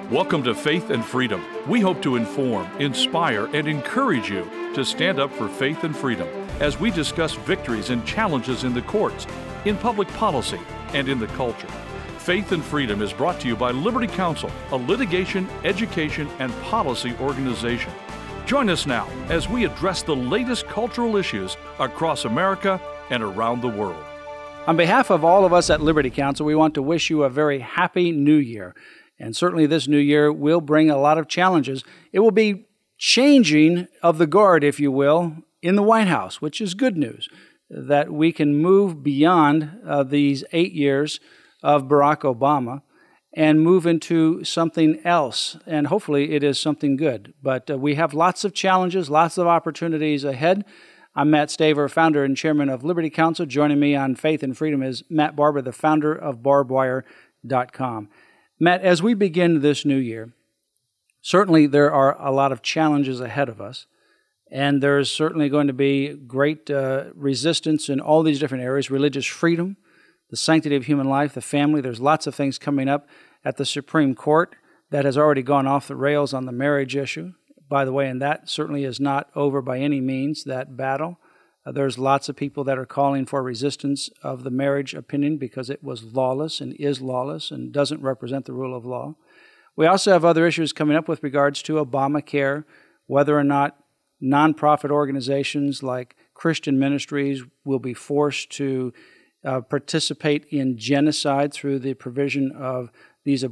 Welcome to Faith and Freedom. We hope to inform, inspire, and encourage you to stand up for faith and freedom as we discuss victories and challenges in the courts, in public policy, and in the culture. Faith and Freedom is brought to you by Liberty Counsel, a litigation, education, and policy organization. Join us now as we address the latest cultural issues across America and around the world. On behalf of all of us at Liberty Counsel, we want to wish you a very happy new year. And certainly this new year will bring a lot of challenges. It will be changing of the guard, if you will, in the White House, which is good news, that we can move beyond these 8 years of Barack Obama and move into something else. And hopefully it is something good. But we have lots of challenges, lots of opportunities ahead. I'm Matt Staver, founder and chairman of Liberty Counsel. Joining me on Faith and Freedom is Matt Barber, the founder of barbedwire.com. Matt, as we begin this new year, certainly there are a lot of challenges ahead of us, and there's certainly going to be great resistance in all these different areas: religious freedom, the sanctity of human life, the family. There's lots of things coming up at the Supreme Court that has already gone off the rails on the marriage issue, by the way, and that certainly is not over by any means, that battle. There's lots of people that are calling for resistance of the marriage opinion because it was lawless and is lawless and doesn't represent the rule of law. We also have other issues coming up with regards to Obamacare, whether or not nonprofit organizations like Christian ministries will be forced to participate in genocide through the provision of these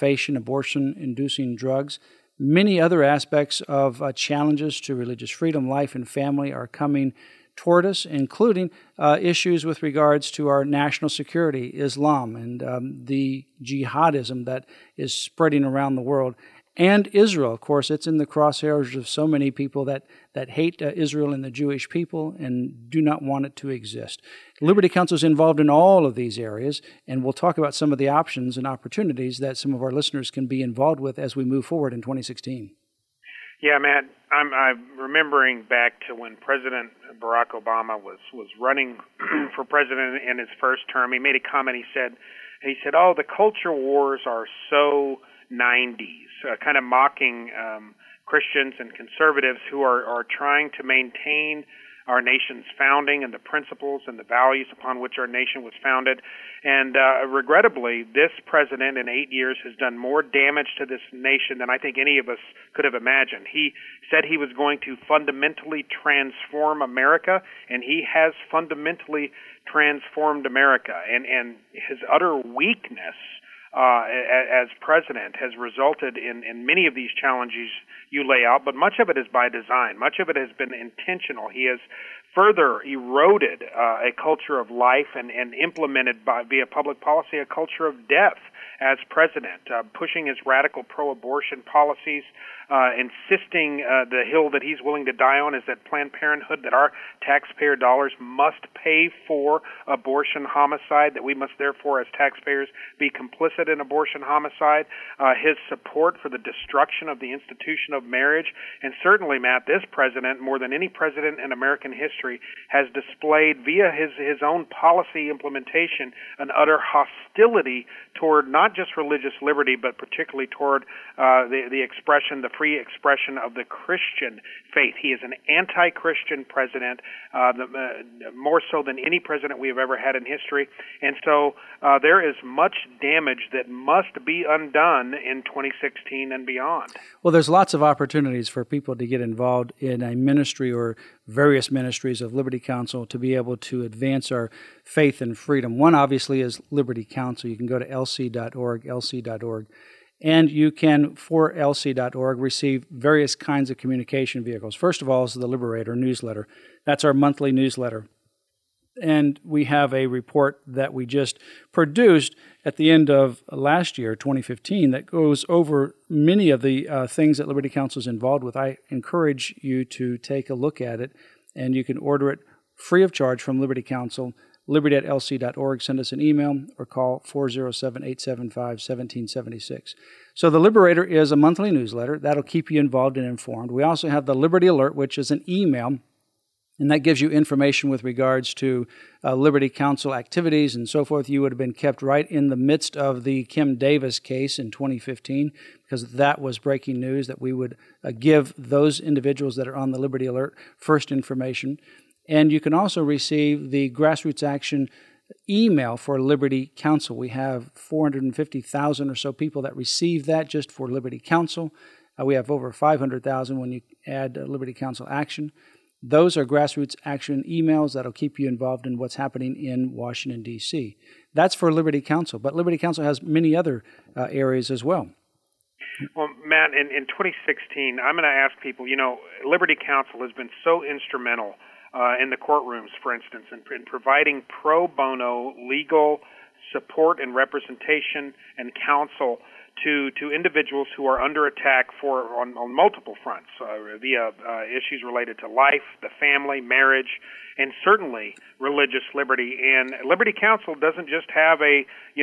abortion-inducing drugs. Many other aspects of challenges to religious freedom, life, and family are coming toward us, including issues with regards to our national security, Islam, and the jihadism that is spreading around the world. And Israel, of course, it's in the crosshairs of so many people that hate Israel and the Jewish people and do not want it to exist. Liberty Counsel is involved in all of these areas, and we'll talk about some of the options and opportunities that some of our listeners can be involved with as we move forward in 2016. Yeah, Matt, I'm remembering back to when President Barack Obama was running for president in his first term. He made a comment. He said, "Oh, the culture wars are so 90s," kind of mocking Christians and conservatives who are trying to maintain our nation's founding and the principles and the values upon which our nation was founded. And regrettably, this president in 8 years has done more damage to this nation than I think any of us could have imagined. He said he was going to fundamentally transform America, and he has fundamentally transformed America. And his utter weakness as president has resulted in many of these challenges you lay out, but much of it is by design. Much of it has been intentional. He has further eroded a culture of life and implemented via public policy a culture of death as president, pushing his radical pro-abortion policies, insisting the hill that he's willing to die on is that Planned Parenthood, that our taxpayer dollars must pay for abortion homicide, that we must therefore as taxpayers be complicit in abortion homicide, his support for the destruction of the institution of marriage, and certainly, Matt, this president, more than any president in American history, has displayed via his own policy implementation an utter hostility toward not just religious liberty, but particularly toward the free expression of the Christian faith. He is an anti-Christian president, more so than any president we have ever had in history. And so there is much damage that must be undone in 2016 and beyond. Well, there's lots of opportunities for people to get involved in a ministry or various ministries of Liberty Counsel to be able to advance our faith and freedom. One, obviously, is Liberty Counsel. You can go to lc.org. And you can, for lc.org, receive various kinds of communication vehicles. First of all is the Liberator newsletter. That's our monthly newsletter. And we have a report that we just produced at the end of last year, 2015, that goes over many of the things that Liberty Counsel is involved with. I encourage you to take a look at it, and you can order it free of charge from Liberty Counsel. liberty@lc.org. Send us an email or call 407-875-1776. So the Liberator is a monthly newsletter. That'll keep you involved and informed. We also have the Liberty Alert, which is an email And that gives you information with regards to Liberty Counsel activities and so forth. You would have been kept right in the midst of the Kim Davis case in 2015, because that was breaking news that we would give those individuals that are on the Liberty Alert first information. And you can also receive the Grassroots Action email for Liberty Counsel. We have 450,000 or so people that receive that just for Liberty Counsel. We have over 500,000 when you add Liberty Counsel Action. Those are Grassroots Action emails that'll keep you involved in what's happening in Washington, D.C. That's for Liberty Counsel, but Liberty Counsel has many other areas as well. Well, Matt, in 2016, I'm going to ask people, Liberty Counsel has been so instrumental in the courtrooms, for instance, in providing pro bono legal support and representation and counsel to individuals who are under attack on multiple fronts via issues related to life, the family, marriage, and certainly religious liberty. And Liberty Counsel doesn't just have a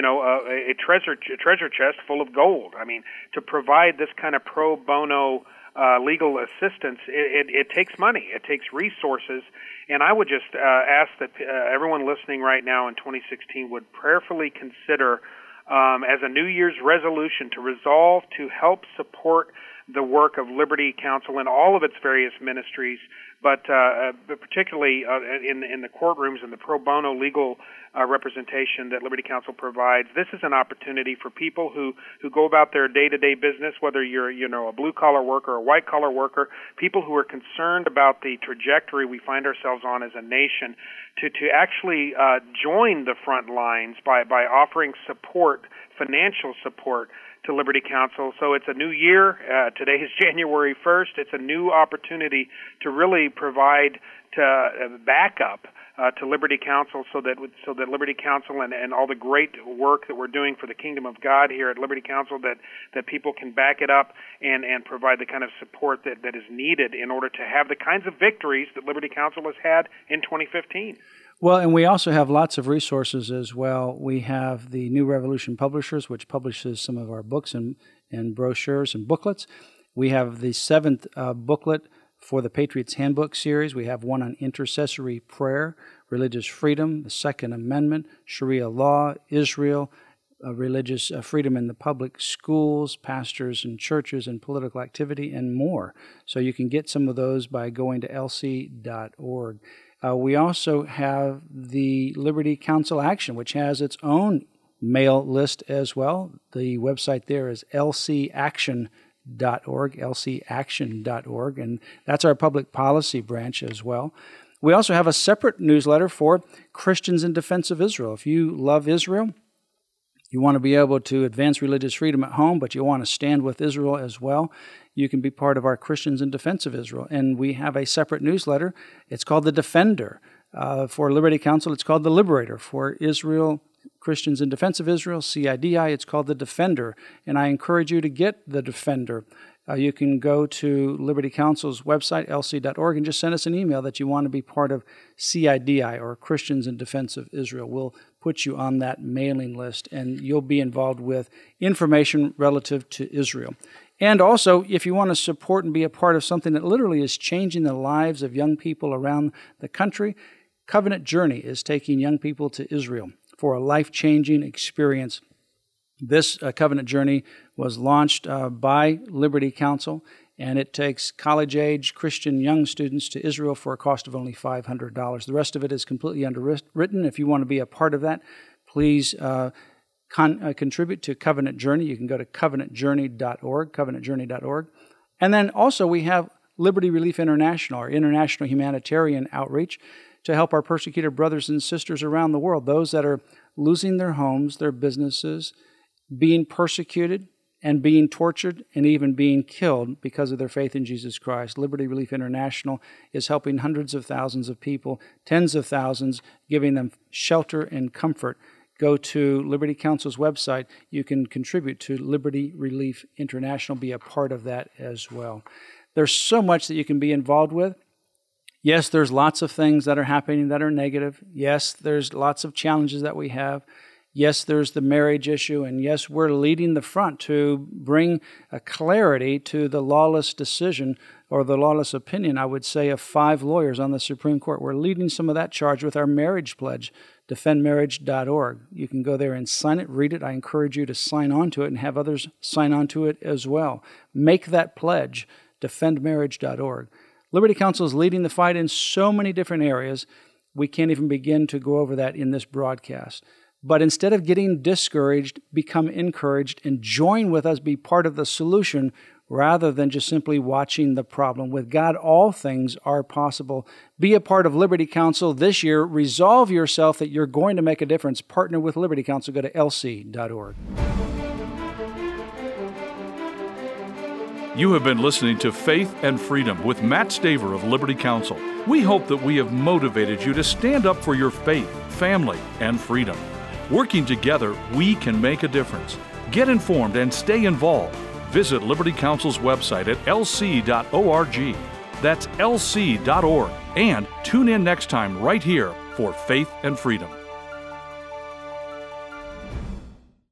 treasure chest full of gold. I mean, to provide this kind of pro bono legal assistance, it takes money, it takes resources, and I would just ask that everyone listening right now in 2016 would prayerfully consider as a New Year's resolution to resolve to help support the work of Liberty Counsel in all of its various ministries, but particularly in the courtrooms and the pro bono legal representation that Liberty Counsel provides. This is an opportunity for people who go about their day-to-day business, whether you're a blue-collar worker or a white-collar worker, people who are concerned about the trajectory we find ourselves on as a nation, to actually join the front lines by offering support, financial support, to Liberty Counsel. So it's a new year. Today is January 1st. It's a new opportunity to really provide backup to Liberty Counsel so that Liberty Counsel and all the great work that we're doing for the kingdom of God here at Liberty Counsel, that people can back it up and provide the kind of support that is needed in order to have the kinds of victories that Liberty Counsel has had in 2015. Well, and we also have lots of resources as well. We have the New Revolution Publishers, which publishes some of our books and brochures and booklets. We have the 7th booklet for the Patriots Handbook series. We have one on intercessory prayer, religious freedom, the Second Amendment, Sharia law, Israel, religious freedom in the public schools, pastors and churches, and political activity, and more. So you can get some of those by going to lc.org. We also have the Liberty Counsel Action, which has its own mail list as well. The website there is lcaction.org, lcaction.org, and that's our public policy branch as well. We also have a separate newsletter for Christians in Defense of Israel. If you love Israel, you want to be able to advance religious freedom at home, but you want to stand with Israel as well, you can be part of our Christians in Defense of Israel. And we have a separate newsletter. It's called The Defender. For Liberty Counsel, it's called The Liberator. For Israel, Christians in Defense of Israel, CIDI, it's called The Defender. And I encourage you to get The Defender. You can go to Liberty Counsel's website, lc.org, and just send us an email that you want to be part of CIDI, or Christians in Defense of Israel. We'll put you on that mailing list, and you'll be involved with information relative to Israel. And also, if you want to support and be a part of something that literally is changing the lives of young people around the country, Covenant Journey is taking young people to Israel for a life-changing experience. This Covenant Journey was launched by Liberty Counsel, and it takes college-age Christian young students to Israel for a cost of only $500. The rest of it is completely underwritten. If you want to be a part of that, please contribute to Covenant Journey. You can go to covenantjourney.org, covenantjourney.org. And then also we have Liberty Relief International, our international humanitarian outreach, to help our persecuted brothers and sisters around the world, those that are losing their homes, their businesses, being persecuted and being tortured and even being killed because of their faith in Jesus Christ. Liberty Relief International is helping hundreds of thousands of people, tens of thousands, giving them shelter and comfort. Go to Liberty Counsel's website. You can contribute to Liberty Relief International, be a part of that as well. There's so much that you can be involved with. Yes, there's lots of things that are happening that are negative. Yes, there's lots of challenges that we have. Yes, there's the marriage issue, and yes, we're leading the front to bring a clarity to the lawless decision or the lawless opinion, I would say, of 5 lawyers on the Supreme Court. We're leading some of that charge with our marriage pledge, defendmarriage.org. You can go there and sign it, read it. I encourage you to sign on to it and have others sign on to it as well. Make that pledge, defendmarriage.org. Liberty Counsel is leading the fight in so many different areas. We can't even begin to go over that in this broadcast. But instead of getting discouraged, become encouraged and join with us, be part of the solution rather than just simply watching the problem. With God, all things are possible. Be a part of Liberty Counsel this year. Resolve yourself that you're going to make a difference. Partner with Liberty Counsel. Go to lc.org. You have been listening to Faith and Freedom with Matt Staver of Liberty Counsel. We hope that we have motivated you to stand up for your faith, family, and freedom. Working together, we can make a difference. Get informed and stay involved. Visit Liberty Counsel's website at lc.org. That's lc.org. And tune in next time right here for Faith and Freedom.